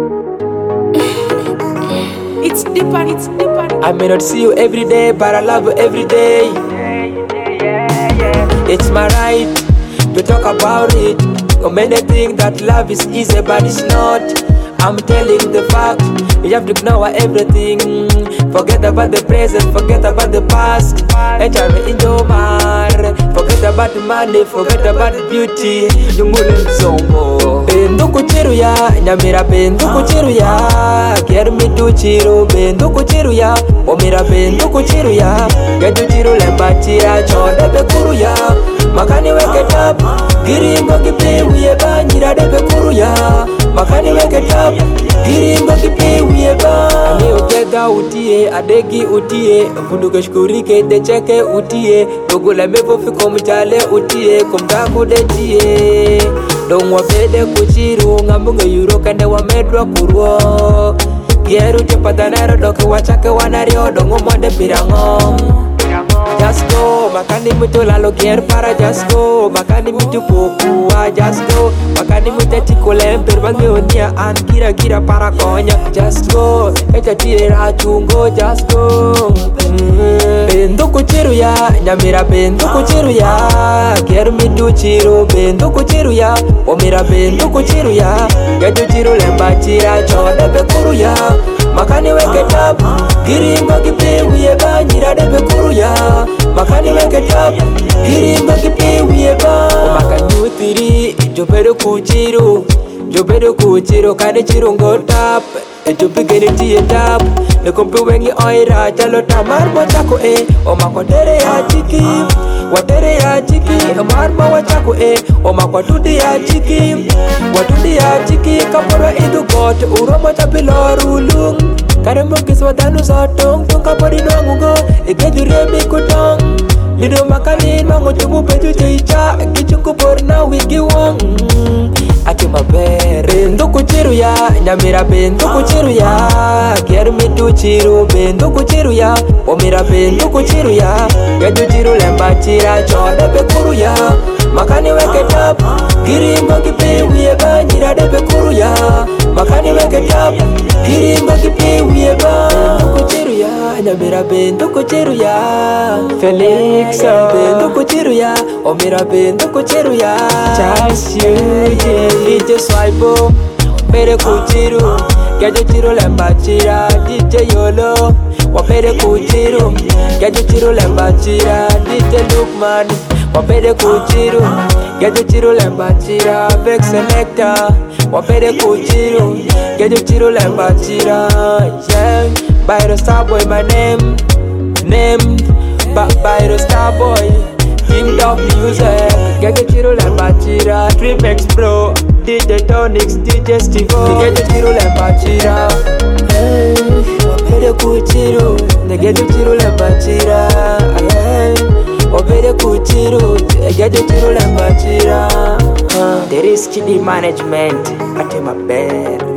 It's deeper, it's deeper. I may not see you every day, but I love you every day. It's my right to talk about it. Many think that love is easy, but it's not. I'm telling the fact. You have to ignore everything. Forget about the present, forget about the past. Enter in your mind. Forget about the money, forget about the beauty. You mouldn't so more. Bendu kuchiruya, nyamira bendu kuchiruya. Get me to chiru, bendu kuchiruya. Omira bendu kuchiruya. Get to chiru lembachira, chode bekuruya. Makani wake it up. Girimbo kipe wiye banyira de bekuruya. Makani wake it up. Girimbo kipe wiye ba. Ane ogeda utie, adegi utie. Funduke shkurike de cheke utie. Dogula mevo fiko mchale utie. Kumtaku de tie. Dongwa bede kuchiru. Ngambunge yuro kande wa medwa kurwo. Gieru chepatanero doke wachake wanario. Dongo mwande pirango. Just go, makani mutu lalo kier para just go. Makani mutu pokua just go. Makani mutu tikole perbangi onia an kira para konya. Just go, echa tira chungo just go. Bendu kuchiruya, nyamira bendu kuchiruya. Kier mitu chiru, bendu kuchiruya. Omira bendu kuchiruya. Getu chiru lemba chira chode bekuruya. Makani wake it up. Girimbo kipe wiye banyira de bekuruya. Makani wake it up. Girimbo kipe wiye ba. Makani utiri jobero kuchiru. Jobero kuchiru kane chiru ngotap. Jobigeni tiye tap. Nekompe wengi oira chalo tamar wachako Omakotere ya chiki. Watere ya chiki. Marma wachako Omakwatundi ya chiki. Watundi ya chiki. Kaporo idu kote uroma tapilorulung. Karembo kiswa danu sotong. Tungka podi dongungo. Ikejuremi kutong. Lido makani mango chubu peju chicha. Kichungu porna wiki wang. Ati mabere. Bendu kuchiruya. Nyamira bendu kuchiruya. Kier mitu chiru. Bendu kuchiruya. Omira bendu kuchiruya. Getu chiru lemba chira. Chode bekuruya. Makani wake it up. Girimbo kipe wiye banyira de bekuruya. Makani wake it up. Girimbo kipe wiye ba. Bendu kuchiruya. Nyamira bendu kuchiruya. Felix bendu kuchiruya. Omira bendu kuchiruya. Just you, yeah. DJ Swipe, pere kuchiru. Getu chiru lemba chira. DJ Yolo, wapere kuchiru. Getu chiru lemba chira. DJ Lukman, wapere kuchiru. Getu chiru lemba chira. Vex Selector, wapere kuchiru. Getu chiru lemba chira. Yeah, Byro Starboy my name. Byro Starboy, King of Music. Getu chiru lemba chira. Tripex Pro, DJ Tonix, DJ Stevo. Getu chiru lemba chira. Hey, wapere kuchiru. Getu chiru lemba chira. Obere kuchiru, getu chiru lemba chira. The risk management, ati mabere.